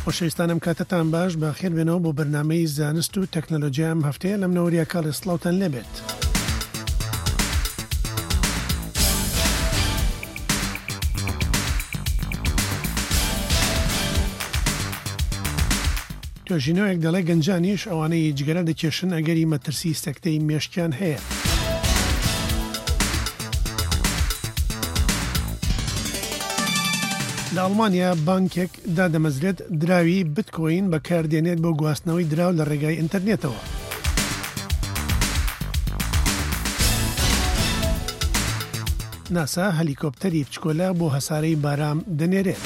خۆشەویستانم کاتتان باش بە خێر بێنەوە بۆ بەرنامەی زانست و تەکنۆلۆژیا ئەم هەفتەیە لەم نەوەریە کاڵی سڵاوتان لێبێت. توێژینەوەیەک دەڵێ گەنجانیش ئەوانەی جگەرە دەکێشن ئەگەری مەترسی سەکتەی مێشکیان هەیە. لە ئەڵمانیا بانکێک دادەمەزرێت دراوی بیتکۆین بەکاردێنێت بۆ گواستنەوەی دراو لە ڕێگای ئینتەرنێتەوە. ناسا هەلیکۆپتەری بچکۆلە بۆ هەسارەی بارام دەنێرێت.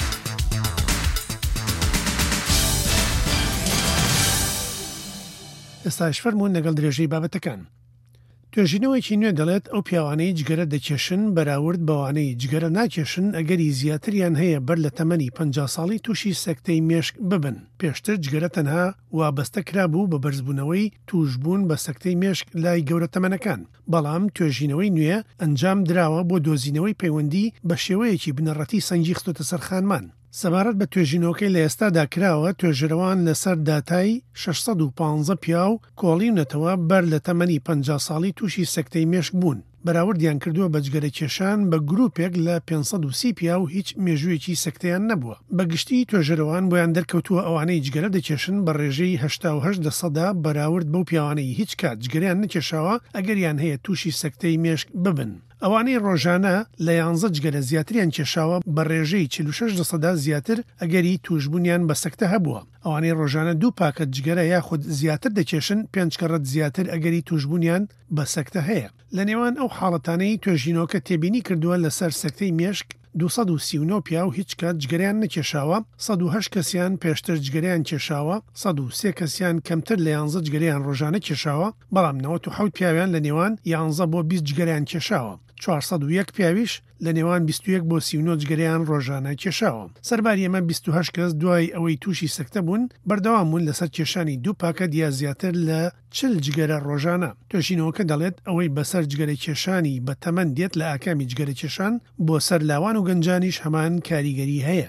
ئێستاش فەرموون لەگەڵ درێژەی بابەتەکان. توێژینەوەیکی نوێ دەڵێت ئەو پیاوانەی جگەرە دەکێشن بەراورد بەوانەی جگەرە ناکێشن ئەگەری زیاتریان هەیە بەر لە تەمەنی 50 ساڵی تووشی سەکتەی مێشک ببن. پێشتر جگەرە تەنها وابەستە کرابوو بە بەرزبوونەوەی توشبوون بە سەکتەی مێشک لای گەورە تەمەنەکان. بەڵام توێژینەوەی نوێ ئەنجام درراوە بۆ دۆزینەوەی پەیوەندی بە شێوەیەکی بنەڕەتی سەنگی خستۆتە سەر خانمان. سەبارەت بە توێژینەوەکەی لە ئێستادا کراوە توێژەرەوان لەسەر داتای 615 پیاو کۆڵیونەتەوە بەر لە تەمەنی 50 ساڵی تووشی سەکتەی مێشک بوون. بەراوردیان کردووە بە جگەرە کێشان بە گروپێک لە 530 پیا و هیچ مێژوویەکی سەکتەیان نەبووە. بەگشتی توێژەرەوان بۆیان دەرکەوتووە ئەوانەی جگەرە دەکێشن بە ڕێژەی 88% بەراورد بەو پیاوانەی هیچ کات جگەریان نەکێشاوە ئەگەریان هەیە تووشی سەکتەی مێشک ببن. ئەوانەی ڕۆژانە لە 11 جگەرە زیاتریان کێشاوە بە ڕێژەی 46% زیاتر ئەگەری توشبوونیان بە سەکتە هەبووە. ئەوانەی ڕۆژانە 2 پاکەت جگەرە یاخود زیاتر دەکێشن 5 کەڕەت زیاتر ئەگەری توشبوونیان بە سەکتە هەیە. لە نێوان ئەو حاڵەتانەی توێژینەوەکە تێبینی کردووە لەسەر سەکتەی مێشک 239 پیا و هیچ کات جگەریان نەکێشاوە، 108 کەسیان پێشتر جگەریان کێشاوە، 103 کەسیان کەمتر لە 11 جگەریان ڕۆژانە کێشاوە، بەڵام 97 پیاویان لە نێوان 11 بۆ 20 جگەریان کێشاوە. 401 پیاویش لە نێوان 21 بۆ 39 جگەریان ڕۆژانە کێشاوە. سەرباری ئەمە 28 کەس دوای ئەوەی تووشی سەکتە بوون بەردەوام بوون لەسەر کێشانی 2 پاکەت یا زیاتر لە 40 جگەرە ڕۆژانە. توێژینەوەکە دەڵێت ئەوەی بەسەر جگەرە کێشانی بە تەمەن دێت لە ئاکامی جگەرە کێشان بۆ سەر لاوان و گەنجانیش هەمان کاریگەری هەیە.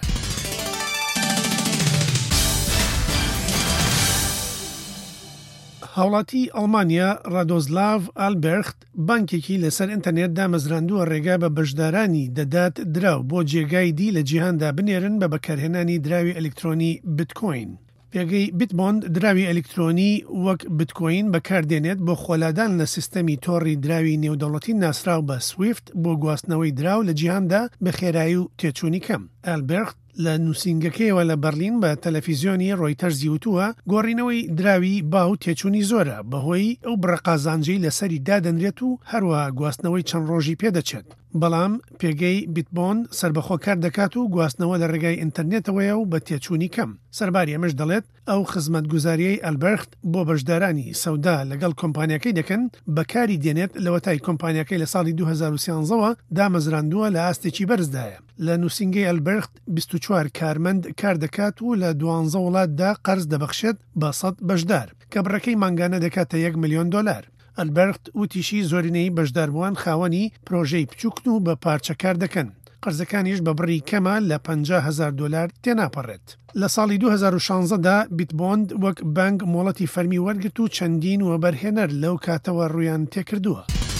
هاوڵاتی ئەڵمانیا رادۆزلاڤ ئالبێرخت بانکێکی لەسەر ئینتەرنێت دامەزراندووە ڕێگا بە بەشدارانی دەدات دراو بۆ جێگای دی لە جیهاندا بنێرن بە بەکارهێنانی دراوی ئەلکترۆنی بیتکۆین. پێگەی بیتبۆند دراوی ئەلکترۆنی وەک بیتکۆین بەکاردێنێت بۆ خۆلادان لە سیستەمی تۆڕی دراوی نێودەوڵەتی ناسراو بە سویفت بۆ گواستنەوەی دراو لە جیهاندا بە خێرایی و تێچوونی کەم. ئالبێرخت لە نووسینگەکەیەوە لە بەرلین بە تەلەڤیزیۆنی ڕۆیتەرزی وتووە گۆڕینەوەی دراوی باو تێچوونی زۆرە بەهۆی ئەو بڕەقازانجەی لەسەری دادەنرێت و هەروەها گواستنەوەی چەند ڕۆژی پێدەچێت. بەڵام پێگەی بیتبۆن سربەخۆ کار دەکات و گواستنەوە لە ڕێگای ئینتەرنێتەوەیە و بە تێچوونی کەم. سەرباری ئەمەش دەڵێت ئەو خزمەتگوزاریەی ئەلبێرخت بۆ بەشدارانی سەودا لەگەڵ کۆمپانیەکەی دەکەن بەکاری دێنێت لەوەتای کۆمپانیەکەی لە ساڵی 2013ەوە دامەزراندووە لە ئاستێکی بەرزدایە. لە نووسینگەی ئەلبێرخت 24 کارمەند کار دەکات و لە 12 وڵاتدا قەرز دەبەخشێت بە 100 بەشدار کە بڕەکەی مانگانە دەکاتە $1 ملیۆن. ئەلبێرخت وتیشی زۆرینەی بەشداربووان خاوەنی پرۆژەی بچووکن و بە پارچەکار دەکەن. قەرزەکانیش بە بڕی کەمە لە $50,000 تێناپەڕێت. لە ساڵی 2016دا بیتبۆند وەک بانگ مۆڵەتی فەرمی وەرگرت و چەندین وەبەرهێنەر لەو کاتەوە ڕوویان تێکردووە.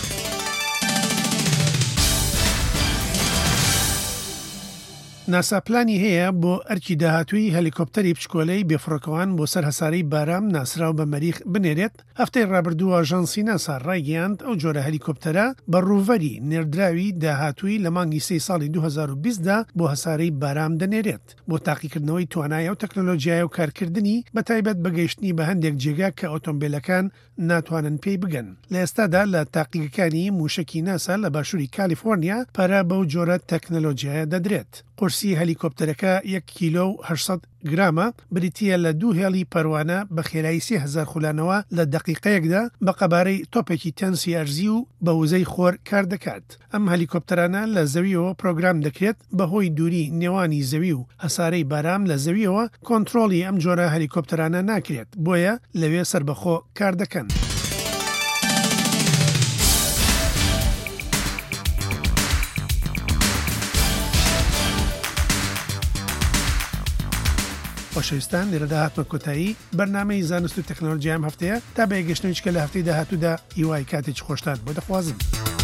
ناسا پلانی هەیە بۆ ئەرکی داهاتووی هەلیکۆپتەری بچکۆلەی بێفڕۆکەوان بۆ سەر هەسارەی بارام ناسراو بە مەریخ بنێرێت. هەفتەی ڕابردووە ئاژانسی ناسا ڕایگەیاند ئەو جۆرە هەلیکۆپتەرە بە ڕووڤەری نێردراوی داهاتووی لە مانگی 3 ساڵی 2020دا بۆ هەسارەی بارام دەنێرێت بۆ تاقیکردنەوەی توانایە و تەکنۆلۆژیای و کارکردنی بەتایبەت بەگەیشتنی بە هەندێک جێگا کە ئۆتۆمبیلەکان ناتوانن پێی بگەن. لە ئێستادا لە تاقیەکانی موشکی ناسا لە باشووری کالیفۆرنیا پارە بەو جۆرە تەکنۆلۆژیایە دەدرێت. قورسی هەلیکۆپتەرەکە 1 کیلۆ و 800 گرامە بریتیە لە 2 هێڵی پەروانە بە خێرایی 30,000 خولانەوە لە دەقیقەیەکدا بە قەبارەی تۆپێکی تەنسی ئەرزی و بە وزەی خۆر کار دەکات. ئەم هەلیکۆپتەرانە لە زەویەوە پرۆگرام دەکرێت بەهۆی دووری نێوانی زەوی و هەسارەی بارام لە زەویەوە کۆنتڕۆڵی ئەم جۆرە هەلیکۆپتەرانە ناکرێت، بۆیە لەوێ سربەخۆ کار دەکەن. خۆشەویستان لێرەدا هاتمە کۆتایی بەرنامەی زانست و تەکنۆلۆژیام هەفتەیە تا بە یەگەشتنەوەیچکە لە هەفتەی داهاتوودا هیوای کاتێکی خۆشتان بۆ دەخوازم.